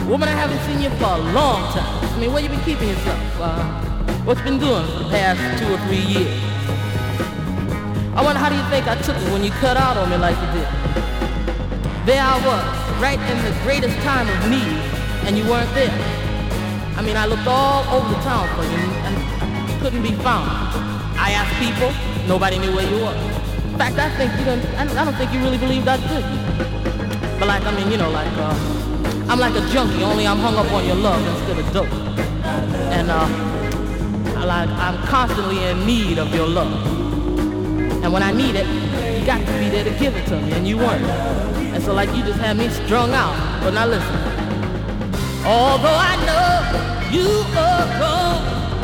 Woman, I haven't seen you for a long time. I mean, where you been keeping yourself? What you been doing for the past 2 or 3 years? I wonder, how do you think I took it when you cut out on me like you did? There I was, right in the greatest time of need, and you weren't there. I mean, I looked all over the town for you and couldn't be found. I asked people, nobody knew where you were. In fact, I don't think you really believed I could. But like, I mean, you know, like, I'm like a junkie, only I'm hung up on your love instead of dope. And I'm constantly in need of your love. And when I need it, you got to be there to give it to me, and you weren't. And so like, you just had me strung out. But now listen. Although I know you are gone,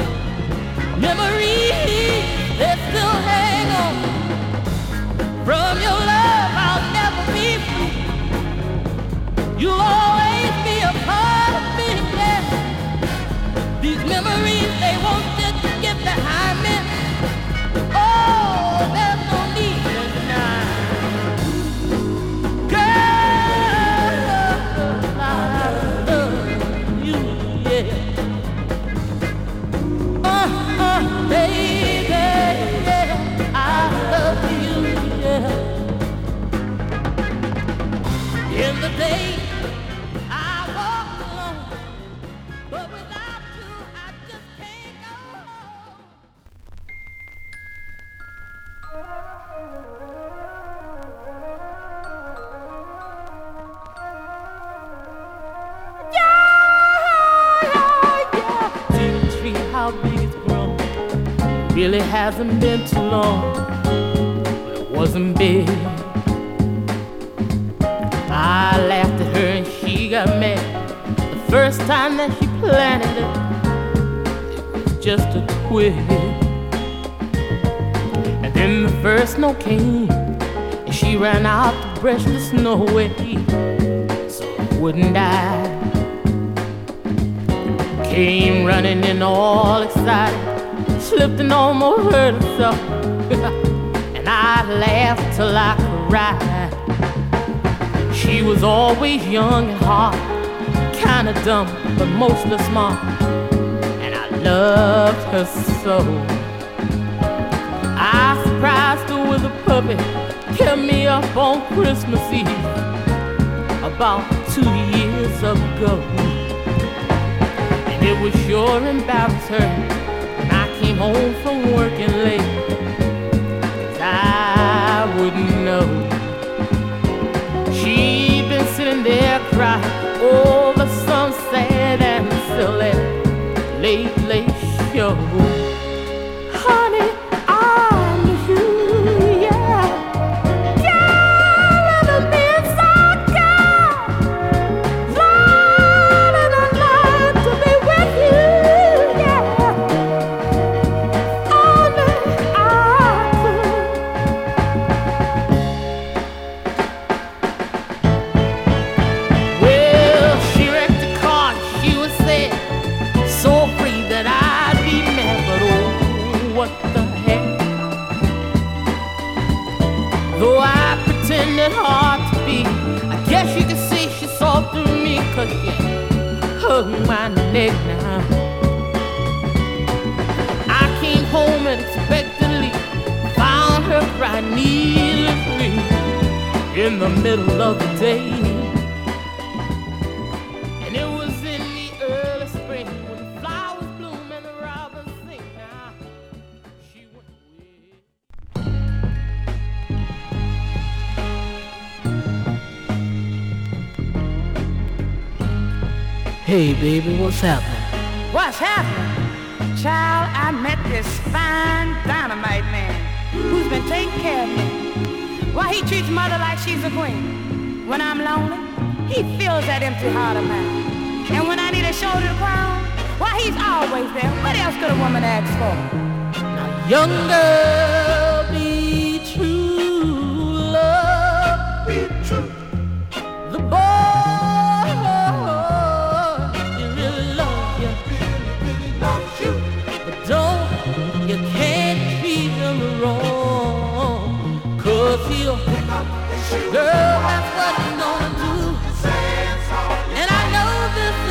memories, they still hang on. From your love, I'll never be free. You'll always be a part of me, yeah. These memories, they won't just get behind me. Oh, there's no need to deny. Girl, I love you, yeah. Baby, yeah, I love you, yeah. In the day I walk alone, but without you I just can't go home. Yeah. See the tree, how big it's grown. Really hasn't been too long, but it wasn't big. I laughed at her and she got mad. The first time that she planted it, it was just a twig. And then the first snow came, and she ran out to brush the snow away so it wouldn't die. Came running in all excited, slipped and almost hurt herself. And I laughed till I cried. She was always young and hot, kinda dumb, but mostly smart. And I loved her so. I surprised her with a puppy, kept me up on Christmas Eve, about 2 years ago. And it would sure embarrass her when I came home from working late, 'cause I wouldn't know. She'd been sitting there crying over some sad and silly late show. Honey, I miss you, yeah. Yeah, living inside God. Lord, and I'd like to be with you, yeah. Only I could. Well, she wrecked the car, she was sad, so free that I'd be mad, but oh, what the heck. Though I pretended hard to be, I guess you could say she saw through me, 'cause she hugged my neck now. I came home unexpectedly, found her crying needlessly in the middle of the day. And it was in the early spring when the flowers bloom and the robins sing. Now she went away. Hey baby, what's happening? What's happening? Child, I met this fine dynamite man who's been taking care of me. Why, he treats mother like she's a queen. When I'm lonely, he fills that empty heart of mine. And when I need a shoulder to cry on, why, he's always there. What else could a woman ask for? Now, young girl, be true, love, be true. The boy, he really loves you, but don't, you can't treat him wrong, 'cause he'll, girl, that's what he's gonna do. And I know this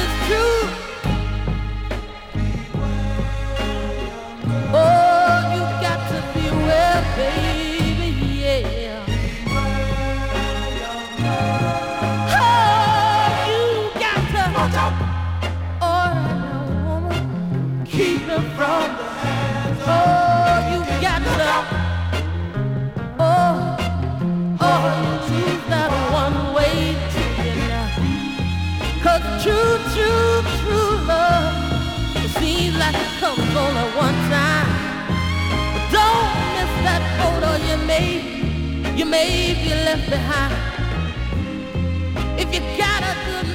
you may be left behind. If you got a good